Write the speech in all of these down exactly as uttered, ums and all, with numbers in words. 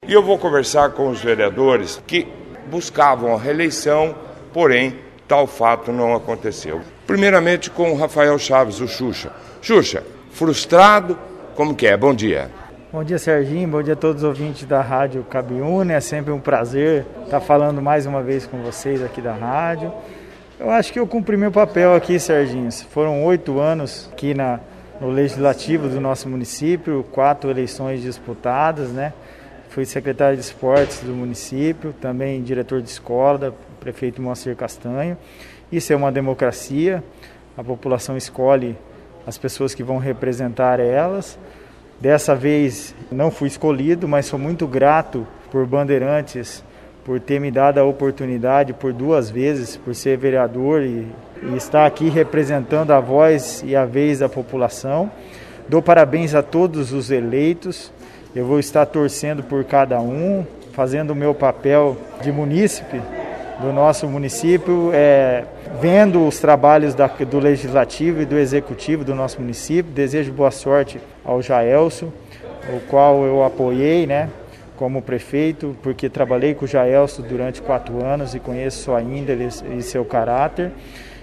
E eu vou conversar com os vereadores que buscavam a reeleição, porém, tal fato não aconteceu. Primeiramente com o Rafael Chaves, o Xuxa. Xuxa, frustrado, como que é? Bom dia. Bom dia, Serginho. Bom dia a todos os ouvintes da Rádio Cabiúna. É sempre um prazer estar falando mais uma vez com vocês aqui da rádio. Eu acho que eu cumpri meu papel aqui, Serginho. Foram oito anos aqui na, no Legislativo do nosso município, quatro eleições disputadas, né? Fui secretário de esportes do município, também diretor de escola, da prefeito Moacir Castanho. Isso é uma democracia, a população escolhe as pessoas que vão representar elas. Dessa vez não fui escolhido, mas sou muito grato por Bandeirantes, por ter me dado a oportunidade por duas vezes, por ser vereador e, e estar aqui representando a voz e a vez da população. Dou parabéns a todos os eleitos, eu vou estar torcendo por cada um, fazendo o meu papel de munícipe do nosso município, é, vendo os trabalhos da, do Legislativo e do Executivo do nosso município. Desejo boa sorte ao Jaelso, o qual eu apoiei, né, como prefeito, porque trabalhei com o Jaelso durante quatro anos e conheço sua índole e seu caráter.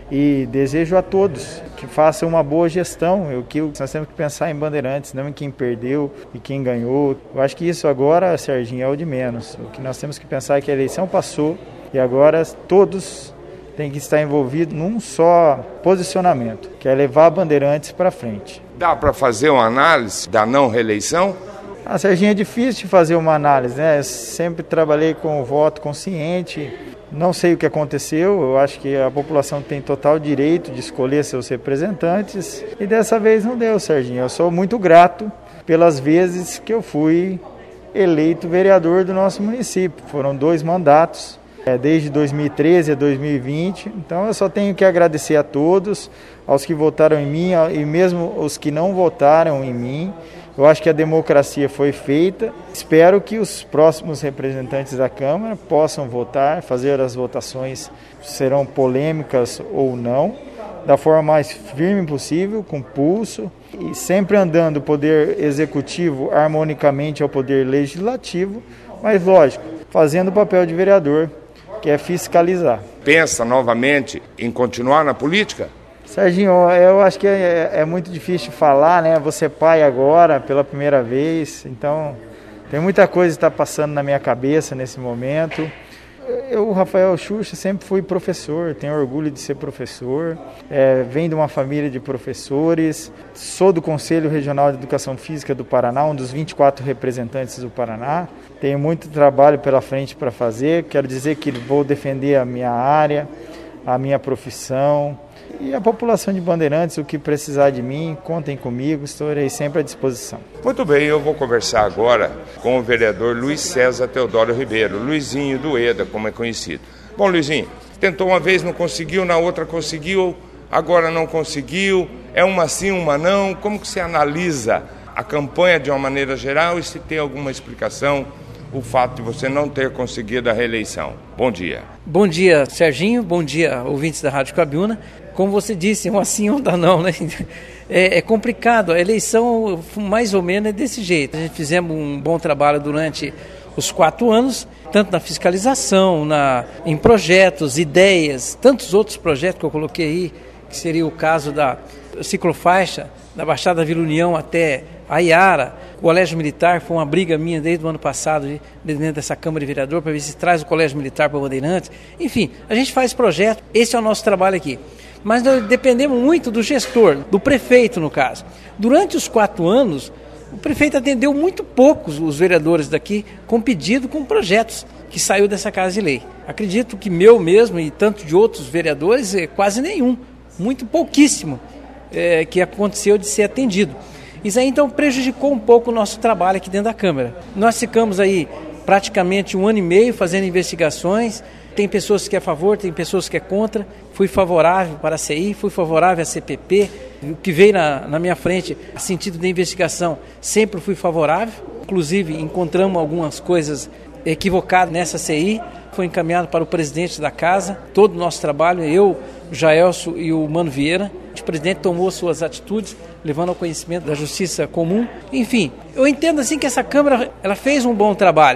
E desejo a todos que façam uma boa gestão. Eu, que, nós temos que pensar em Bandeirantes, não em quem perdeu e quem ganhou. Eu acho que isso agora, Serginho, é o de menos. O que nós temos que pensar é que a eleição passou e agora todos têm que estar envolvidos num só posicionamento, que é levar a Bandeirantes para frente. Dá para fazer uma análise da não reeleição? Ah, Serginho, é difícil de fazer uma análise, né? Eu sempre trabalhei com o voto consciente. Não sei o que aconteceu, eu acho que a população tem total direito de escolher seus representantes e dessa vez não deu, Serginho. Eu sou muito grato pelas vezes que eu fui eleito vereador do nosso município. Foram dois mandatos, é, desde dois mil e treze a dois mil e vinte, então eu só tenho que agradecer a todos, aos que votaram em mim e mesmo os que não votaram em mim. Eu acho que a democracia foi feita. Espero que os próximos representantes da Câmara possam votar, fazer as votações, serão polêmicas ou não, da forma mais firme possível, com pulso, e sempre andando o poder executivo harmonicamente ao poder legislativo, mas lógico, fazendo o papel de vereador, que é fiscalizar. Pensa novamente em continuar na política? Serginho, eu acho que é, é muito difícil falar, né? Você é pai agora, pela primeira vez, então tem muita coisa que está passando na minha cabeça nesse momento. Eu, Rafael Xuxa, sempre fui professor, tenho orgulho de ser professor, é, venho de uma família de professores, sou do Conselho Regional de Educação Física do Paraná, um dos vinte e quatro representantes do Paraná. Tenho muito trabalho pela frente para fazer, quero dizer que vou defender a minha área, a minha profissão. E a população de Bandeirantes, o que precisar de mim, contem comigo, estarei sempre à disposição. Muito bem, eu vou conversar agora com o vereador Luiz César Teodoro Ribeiro, Luizinho do EDA, como é conhecido. Bom, Luizinho, tentou uma vez, não conseguiu, na outra conseguiu, agora não conseguiu, é uma sim, uma não. Como que você analisa a campanha de uma maneira geral e se tem alguma explicação o fato de você não ter conseguido a reeleição? Bom dia. Bom dia, Serginho, bom dia, ouvintes da Rádio Cabiúna. Como você disse, um assim ou não, né? É, é complicado, a eleição mais ou menos é desse jeito. A gente fizemos um bom trabalho durante os quatro anos, tanto na fiscalização, na, em projetos, ideias, tantos outros projetos que eu coloquei aí, que seria o caso da ciclofaixa, da Baixada Vila União até a Iara. O Colégio Militar foi uma briga minha desde o ano passado, dentro dessa Câmara de Vereador, para ver se traz o Colégio Militar para Bandeirantes. Enfim, a gente faz projeto, esse é o nosso trabalho aqui. Mas nós dependemos muito do gestor, do prefeito no caso. Durante os quatro anos, o prefeito atendeu muito poucos os vereadores daqui com pedido, com projetos que saiu dessa Casa de Lei. Acredito que meu mesmo e tanto de outros vereadores, é quase nenhum, muito pouquíssimo é, que aconteceu de ser atendido. Isso aí então prejudicou um pouco o nosso trabalho aqui dentro da Câmara. Nós ficamos aí praticamente um ano e meio fazendo investigações. Tem pessoas que é a favor, tem pessoas que é contra. Fui favorável para a C I, fui favorável à C P P. O que veio na, na minha frente, a sentido de investigação, sempre fui favorável. Inclusive, encontramos algumas coisas equivocadas nessa C I. Foi encaminhado para o presidente da casa. Todo o nosso trabalho, eu, o Jaelso e o Mano Vieira. O presidente tomou suas atitudes, levando ao conhecimento da Justiça Comum. Enfim, eu entendo assim que essa Câmara ela fez um bom trabalho.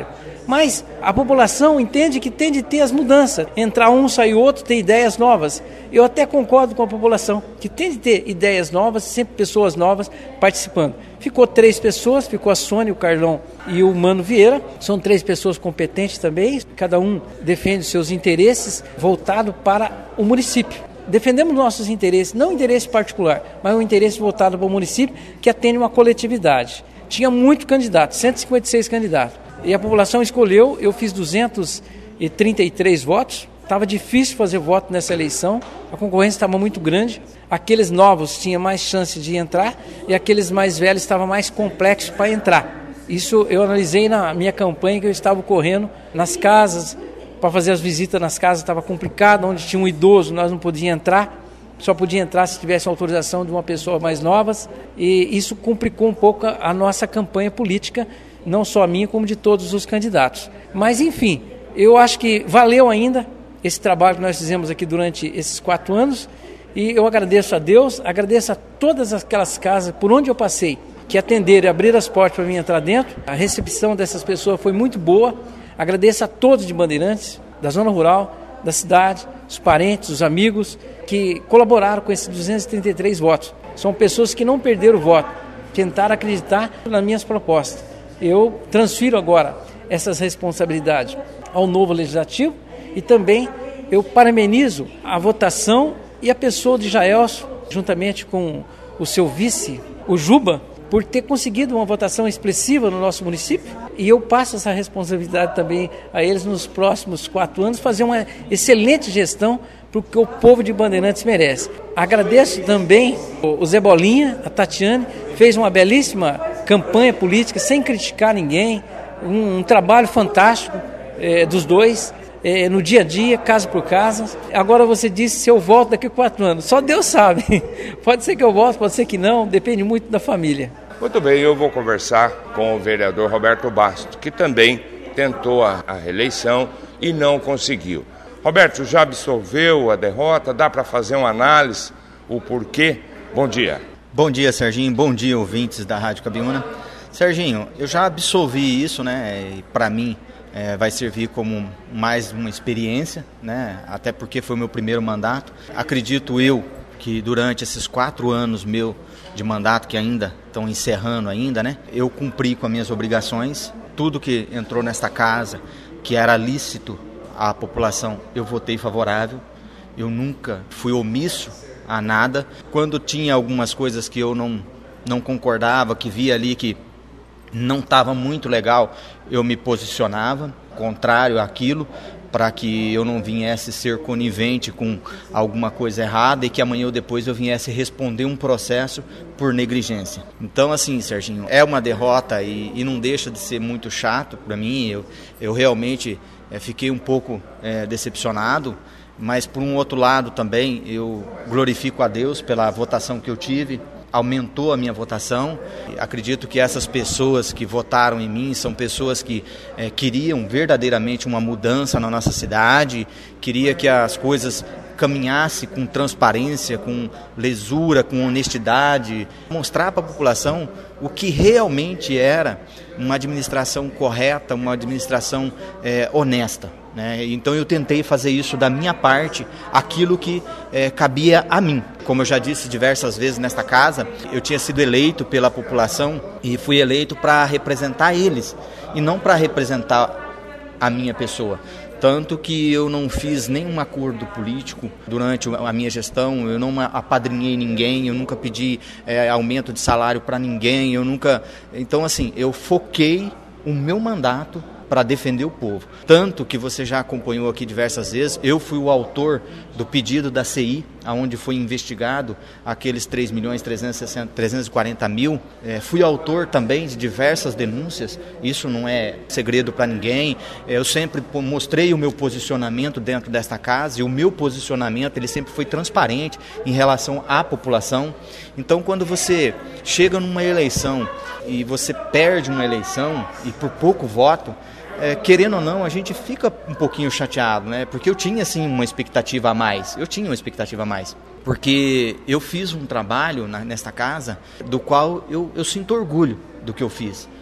Mas a população entende que tem de ter as mudanças. Entrar um, sair outro, ter ideias novas. Eu até concordo com a população, que tem de ter ideias novas, sempre pessoas novas participando. Ficou três pessoas, ficou a Sônia, o Carlão e o Mano Vieira. São três pessoas competentes também, cada um defende os seus interesses voltado para o município. Defendemos nossos interesses, não interesse particular, mas um interesse voltado para o município que atende uma coletividade. Tinha muito candidato, cento e cinquenta e seis candidatos. E a população escolheu, eu fiz duzentos e trinta e três votos. Estava difícil fazer voto nessa eleição, a concorrência estava muito grande. Aqueles novos tinham mais chance de entrar e aqueles mais velhos estavam mais complexos para entrar. Isso eu analisei na minha campanha que eu estava correndo nas casas, para fazer as visitas nas casas estava complicado, onde tinha um idoso nós não podíamos entrar, só podia entrar se tivesse autorização de uma pessoa mais nova, e isso complicou um pouco a nossa campanha política, não só a minha, como de todos os candidatos. Mas enfim, eu acho que valeu ainda esse trabalho que nós fizemos aqui durante esses quatro anos, e eu agradeço a Deus, agradeço a todas aquelas casas por onde eu passei, que atenderam e abriram as portas para mim entrar dentro. A recepção dessas pessoas foi muito boa. Agradeço a todos de Bandeirantes, da zona rural, da cidade, os parentes, os amigos que colaboraram com esses duzentos e trinta e três votos. São pessoas que não perderam o voto, tentaram acreditar nas minhas propostas. Eu transfiro agora essas responsabilidades ao novo legislativo e também eu parabenizo a votação e a pessoa de Jaelson, juntamente com o seu vice, o Juba, por ter conseguido uma votação expressiva no nosso município, e eu passo essa responsabilidade também a eles nos próximos quatro anos, fazer uma excelente gestão porque o povo de Bandeirantes merece. Agradeço também o Zé Bolinha, a Tatiane, fez uma belíssima campanha política sem criticar ninguém, um, um trabalho fantástico é, dos dois, é, no dia a dia, casa por casa. Agora você disse se eu volto daqui a quatro anos, só Deus sabe, pode ser que eu volte, pode ser que não, depende muito da família. Muito bem, eu vou conversar com o vereador Roberto Bastos, que também tentou a, a reeleição e não conseguiu. Roberto, já absolveu a derrota? Dá para fazer uma análise, o porquê? Bom dia. Bom dia, Serginho. Bom dia, ouvintes da Rádio Cabiúna. Serginho, eu já absolvi isso, né? E para mim é, vai servir como mais uma experiência, né? Até porque foi o meu primeiro mandato. Acredito eu que durante esses quatro anos meu de mandato, que ainda estão encerrando ainda, né? Eu cumpri com as minhas obrigações. Tudo que entrou nesta casa, que era lícito à população, eu votei favorável. Eu nunca fui omisso a nada. Quando tinha algumas coisas que eu não, não concordava, que via ali que não estava muito legal, eu me posicionava contrário àquilo, para que eu não viesse ser conivente com alguma coisa errada e que amanhã ou depois eu viesse responder um processo por negligência. Então, assim, Serginho, é uma derrota e, e não deixa de ser muito chato para mim. Eu, eu realmente é, fiquei um pouco é, decepcionado, mas por um outro lado também eu glorifico a Deus pela votação que eu tive. Aumentou a minha votação. Acredito que essas pessoas que votaram em mim são pessoas que é, queriam verdadeiramente uma mudança na nossa cidade, queria que as coisas caminhassem com transparência, com lisura, com honestidade, mostrar para a população o que realmente era uma administração correta, uma administração é, honesta, né? Então eu tentei fazer isso da minha parte, aquilo que é, cabia a mim. Como eu já disse diversas vezes nesta casa, eu tinha sido eleito pela população e fui eleito para representar eles e não para representar a minha pessoa. Tanto que eu não fiz nenhum acordo político durante a minha gestão, eu não apadrinhei ninguém, eu nunca pedi é, aumento de salário para ninguém, eu nunca... Então, assim, eu foquei o meu mandato para defender o povo. Tanto que você já acompanhou aqui diversas vezes, eu fui o autor do pedido da C I, onde foi investigado aqueles três milhões trezentos e quarenta mil. É, fui autor também de diversas denúncias, isso não é segredo para ninguém. Eu sempre mostrei o meu posicionamento dentro desta casa e o meu posicionamento ele sempre foi transparente em relação à população. Então, quando você chega numa eleição e você perde uma eleição e por pouco voto, É, querendo ou não, a gente fica um pouquinho chateado, né? Porque eu tinha, assim, uma expectativa a mais. Eu tinha uma expectativa a mais. Porque eu fiz um trabalho na, nesta casa do qual eu, eu sinto orgulho do que eu fiz.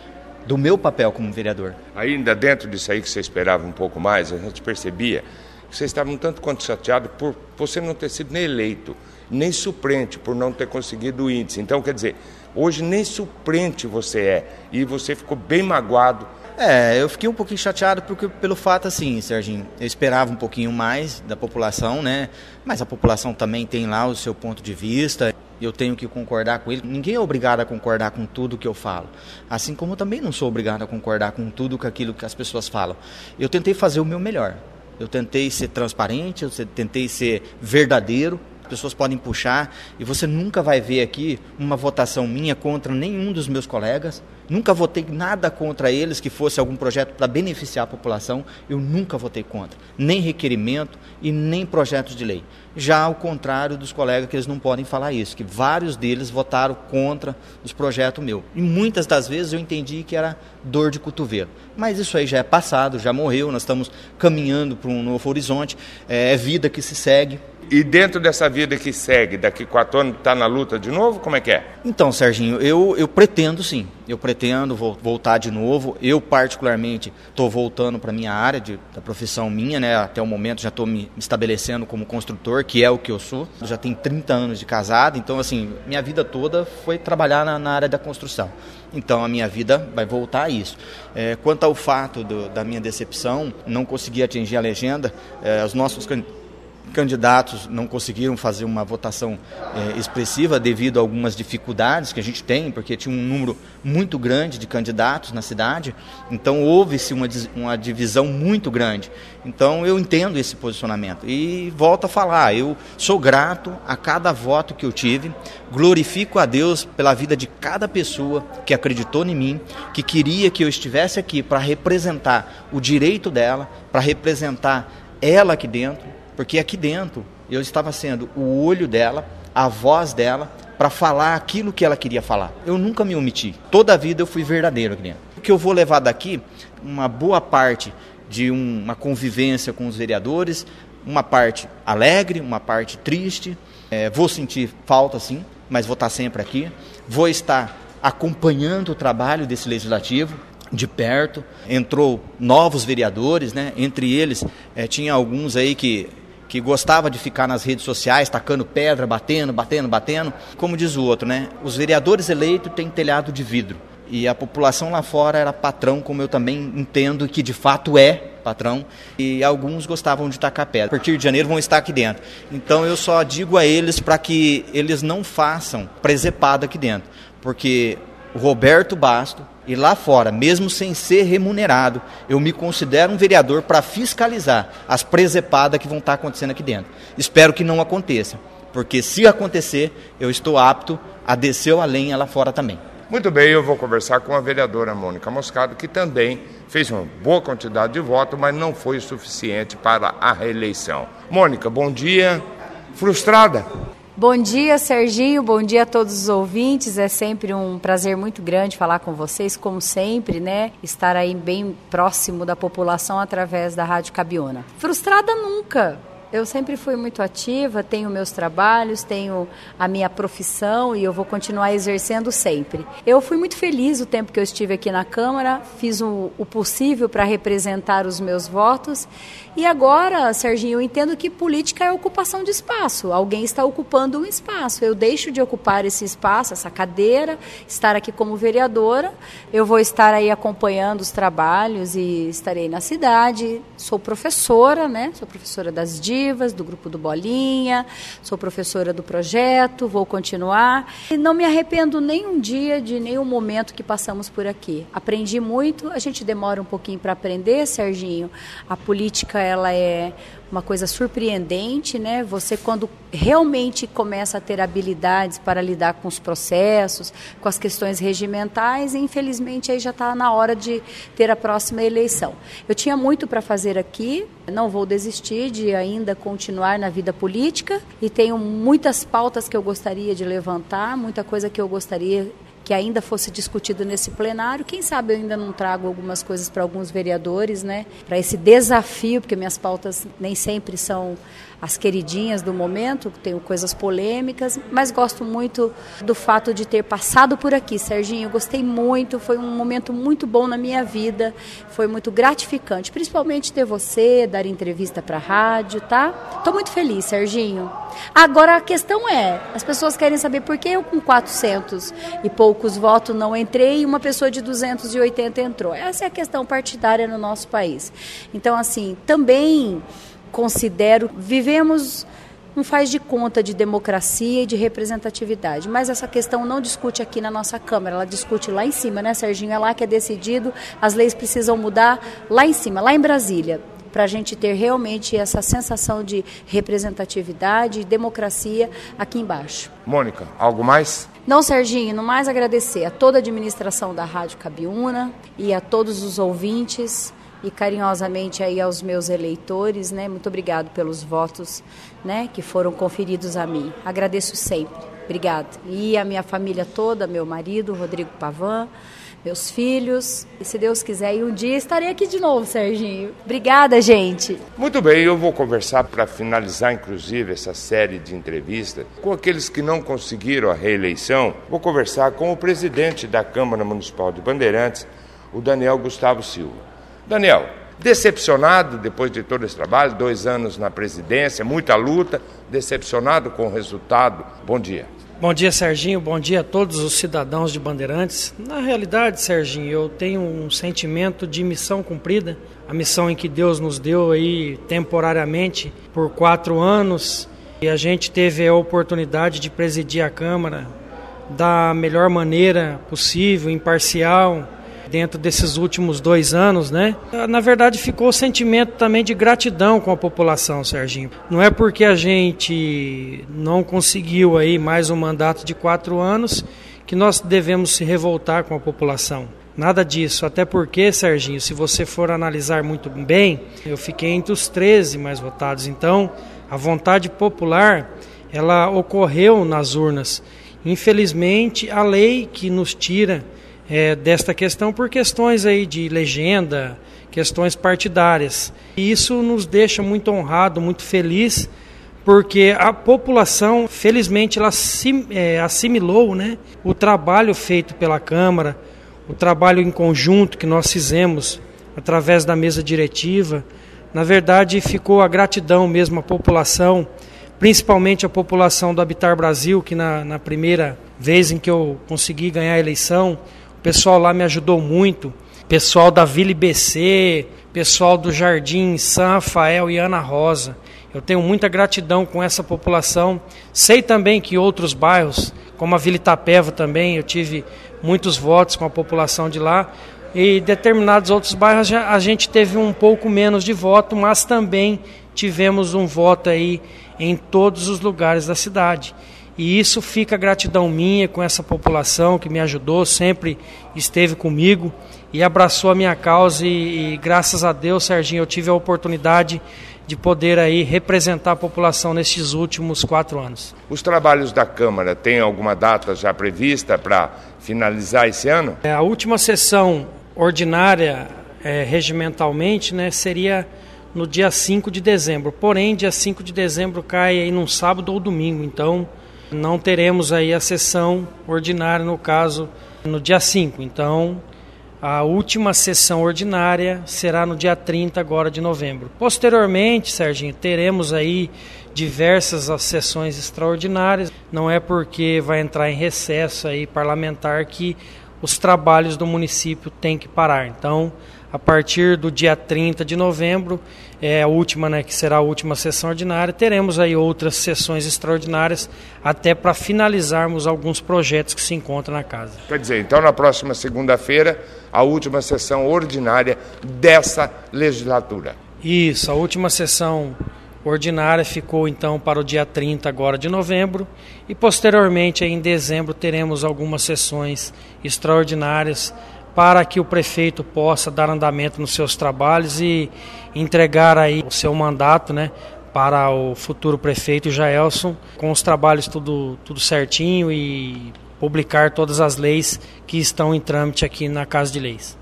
do meu papel como vereador. Ainda dentro disso aí que você esperava um pouco mais, a gente percebia que você estava um tanto quanto chateado por você não ter sido nem eleito, nem suplente, por não ter conseguido o índice. Então, quer dizer, hoje nem suplente você é, e você ficou bem magoado. É, eu fiquei um pouquinho chateado porque, pelo fato assim, Serginho, eu esperava um pouquinho mais da população, né? Mas a população também tem lá o seu ponto de vista, eu tenho que concordar com ele. Ninguém é obrigado a concordar com tudo que eu falo, assim como eu também não sou obrigado a concordar com tudo com aquilo que as pessoas falam. Eu tentei fazer o meu melhor, eu tentei ser transparente, eu tentei ser verdadeiro. As pessoas podem puxar e você nunca vai ver aqui uma votação minha contra nenhum dos meus colegas. Nunca votei nada contra eles que fosse algum projeto para beneficiar a população. Eu nunca votei contra, nem requerimento e nem projetos de lei. Já ao contrário dos colegas que eles não podem falar isso, que vários deles votaram contra os projetos meus. E muitas das vezes eu entendi que era dor de cotovelo. Mas isso aí já é passado, já morreu, nós estamos caminhando para um novo horizonte, é vida que se segue. E dentro dessa vida que segue, daqui quatro anos, está na luta de novo? Como é que é? Então, Serginho, eu, eu pretendo sim, eu pretendo vo- voltar de novo. Eu, particularmente, estou voltando para a minha área de, da profissão minha, né? Até o momento já estou me estabelecendo como construtor, que é o que eu sou. Eu já tenho trinta anos de casado, então, assim, minha vida toda foi trabalhar na, na área da construção. Então, a minha vida vai voltar a isso. É, quanto ao fato do, da minha decepção, não consegui atingir a legenda, é, os nossos candidatos candidatos não conseguiram fazer uma votação é, expressiva devido a algumas dificuldades que a gente tem, porque tinha um número muito grande de candidatos na cidade, então houve-se uma, uma divisão muito grande. Então eu entendo esse posicionamento e volto a falar, eu sou grato a cada voto que eu tive, glorifico a Deus pela vida de cada pessoa que acreditou em mim, que queria que eu estivesse aqui para representar o direito dela, para representar ela aqui dentro, porque aqui dentro eu estava sendo o olho dela, a voz dela, para falar aquilo que ela queria falar. Eu nunca me omiti. Toda a vida eu fui verdadeiro aqui dentro. O que eu vou levar daqui, uma boa parte de um, uma convivência com os vereadores, uma parte alegre, uma parte triste. É, vou sentir falta sim, mas vou estar sempre aqui. Vou estar acompanhando o trabalho desse legislativo de perto. Entrou novos vereadores, né? Entre eles é, tinha alguns aí que que gostava de ficar nas redes sociais, tacando pedra, batendo, batendo, batendo. Como diz o outro, né? Os vereadores eleitos têm telhado de vidro. E a população lá fora era patrão, como eu também entendo que de fato é patrão. E alguns gostavam de tacar pedra. A partir de janeiro vão estar aqui dentro. Então eu só digo a eles para que eles não façam presepada aqui dentro. Porque o Roberto Basto, e lá fora, mesmo sem ser remunerado, eu me considero um vereador para fiscalizar as presepadas que vão estar acontecendo aqui dentro. Espero que não aconteça, porque se acontecer, eu estou apto a descer a lenha lá fora também. Muito bem, eu vou conversar com a vereadora Mônica Moscado, que também fez uma boa quantidade de votos, mas não foi o suficiente para a reeleição. Mônica, bom dia. Frustrada? Bom dia, Serginho, bom dia a todos os ouvintes, é sempre um prazer muito grande falar com vocês, como sempre, né, estar aí bem próximo da população através da Rádio Cabiúna. Frustrada nunca, eu sempre fui muito ativa, tenho meus trabalhos, tenho a minha profissão e eu vou continuar exercendo sempre. Eu fui muito feliz o tempo que eu estive aqui na Câmara, fiz o, o possível para representar os meus votos. E agora, Serginho, eu entendo que política é ocupação de espaço. Alguém está ocupando um espaço. Eu deixo de ocupar esse espaço, essa cadeira, estar aqui como vereadora. Eu vou estar aí acompanhando os trabalhos e estarei na cidade. Sou professora, né? Sou professora das Divas, do Grupo do Bolinha. Sou professora do projeto, vou continuar. E não me arrependo nem um dia de nenhum momento que passamos por aqui. Aprendi muito, a gente demora um pouquinho para aprender, Serginho. A política ela é uma coisa surpreendente, né? Você, quando realmente começa a ter habilidades para lidar com os processos, com as questões regimentais, e infelizmente aí já está na hora de ter a próxima eleição. Eu tinha muito para fazer aqui, não vou desistir de ainda continuar na vida política e tenho muitas pautas que eu gostaria de levantar, muita coisa que eu gostaria que ainda fosse discutido nesse plenário. Quem sabe eu ainda não trago algumas coisas para alguns vereadores, né, para esse desafio, porque minhas pautas nem sempre são as queridinhas do momento, tenho coisas polêmicas, mas gosto muito do fato de ter passado por aqui, Serginho. Eu gostei muito, foi um momento muito bom na minha vida, foi muito gratificante, principalmente ter você, dar entrevista para a rádio, tá? Estou muito feliz, Serginho. Agora a questão é, as pessoas querem saber por que eu com quatrocentos e poucos votos não entrei e uma pessoa de duzentos e oitenta entrou. Essa é a questão partidária no nosso país. Então, assim, também considero, vivemos um faz de conta de democracia e de representatividade, mas essa questão não discute aqui na nossa Câmara, ela discute lá em cima, né, Serginho? É lá que é decidido, as leis precisam mudar lá em cima, lá em Brasília, para a gente ter realmente essa sensação de representatividade e democracia aqui embaixo. Mônica, algo mais? Não, Serginho, no mais agradecer a toda a administração da Rádio Cabiúna e a todos os ouvintes, e carinhosamente aí aos meus eleitores, né? Muito obrigado pelos votos, né, que foram conferidos a mim. Agradeço sempre. Obrigada. E a minha família toda, meu marido, Rodrigo Pavan, meus filhos. E se Deus quiser, e um dia estarei aqui de novo, Serginho. Obrigada, gente. Muito bem, eu vou conversar para finalizar, inclusive, essa série de entrevistas com aqueles que não conseguiram a reeleição. Vou conversar com o presidente da Câmara Municipal de Bandeirantes, o Daniel Gustavo Silva. Daniel, decepcionado depois de todo esse trabalho, dois anos na presidência, muita luta, decepcionado com o resultado. Bom dia. Bom dia, Serginho. Bom dia a todos os cidadãos de Bandeirantes. Na realidade, Serginho, eu tenho um sentimento de missão cumprida, a missão em que Deus nos deu aí temporariamente por quatro anos, e a gente teve a oportunidade de presidir a Câmara da melhor maneira possível, imparcial, dentro desses últimos dois anos, né? Na verdade, ficou o sentimento também de gratidão com a população, Serginho. Não é porque a gente não conseguiu aí mais um mandato de quatro anos que nós devemos se revoltar com a população. Nada disso, até porque, Serginho, se você for analisar muito bem, eu fiquei entre os treze mais votados. Então, a vontade popular, ela ocorreu nas urnas. Infelizmente, a lei que nos tira É, desta questão por questões aí de legenda, questões partidárias. E isso nos deixa muito honrado, muito feliz, porque a população, felizmente, ela assim, é, assimilou, né, o trabalho feito pela Câmara, o trabalho em conjunto que nós fizemos através da mesa diretiva. Na verdade, ficou a gratidão mesmo à população, principalmente a população do Habitar Brasil, que na, na primeira vez em que eu consegui ganhar a eleição, o pessoal lá me ajudou muito, pessoal da Vila I B C, pessoal do Jardim São Rafael e Ana Rosa. Eu tenho muita gratidão com essa população. Sei também que outros bairros, como a Vila Itapeva também, eu tive muitos votos com a população de lá. E determinados outros bairros a gente teve um pouco menos de voto, mas também tivemos um voto aí em todos os lugares da cidade. E isso fica a gratidão minha com essa população que me ajudou, sempre esteve comigo e abraçou a minha causa e, e graças a Deus, Serginho, eu tive a oportunidade de poder aí representar a população nesses últimos quatro anos. Os trabalhos da Câmara, tem alguma data já prevista para finalizar esse ano? É, a última sessão ordinária, é, regimentalmente, né, seria no dia cinco de dezembro. Porém, dia cinco de dezembro cai aí num sábado ou domingo, então não teremos aí a sessão ordinária, no caso, no dia cinco. Então, a última sessão ordinária será no dia trinta agora de novembro. Posteriormente, Serginho, teremos aí diversas sessões extraordinárias. Não é porque vai entrar em recesso aí parlamentar que os trabalhos do município têm que parar. Então, a partir do dia trinta de novembro, é a última, né, que será a última sessão ordinária, teremos aí outras sessões extraordinárias até para finalizarmos alguns projetos que se encontram na casa. Quer dizer, então na próxima segunda-feira, a última sessão ordinária dessa legislatura. Isso, a última sessão ordinária ficou então para o dia trinta agora de novembro e posteriormente aí, em dezembro teremos algumas sessões extraordinárias para que o prefeito possa dar andamento nos seus trabalhos e entregar aí o seu mandato, né, para o futuro prefeito Jaelson, com os trabalhos tudo, tudo certinho e publicar todas as leis que estão em trâmite aqui na Casa de Leis.